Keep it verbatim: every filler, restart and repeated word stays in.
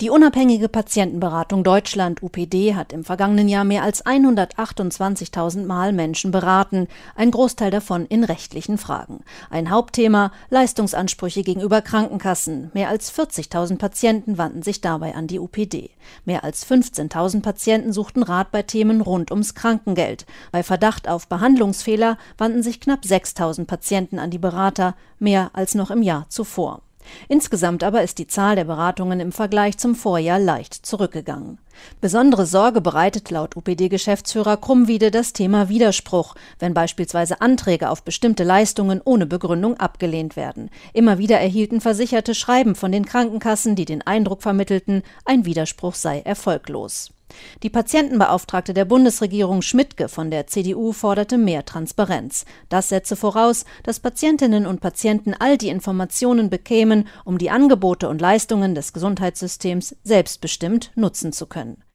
Die unabhängige Patientenberatung Deutschland U P D hat im vergangenen Jahr mehr als hundertachtundzwanzigtausend Mal Menschen beraten, ein Großteil davon in rechtlichen Fragen. Ein Hauptthema: Leistungsansprüche gegenüber Krankenkassen. Mehr als vierzigtausend Patienten wandten sich dabei an die U P D. Mehr als fünfzehntausend Patienten suchten Rat bei Themen rund ums Krankengeld. Bei Verdacht auf Behandlungsfehler wandten sich knapp sechstausend Patienten an die Berater, mehr als noch im Jahr zuvor. Insgesamt aber ist die Zahl der Beratungen im Vergleich zum Vorjahr leicht zurückgegangen. Besondere Sorge bereitet laut U P D-Geschäftsführer Krumwiede das Thema Widerspruch, wenn beispielsweise Anträge auf bestimmte Leistungen ohne Begründung abgelehnt werden. Immer wieder erhielten Versicherte Schreiben von den Krankenkassen, die den Eindruck vermittelten, ein Widerspruch sei erfolglos. Die Patientenbeauftragte der Bundesregierung Schmidtke von der C D U forderte mehr Transparenz. Das setze voraus, dass Patientinnen und Patienten all die Informationen bekämen, um die Angebote und Leistungen des Gesundheitssystems selbstbestimmt nutzen zu können.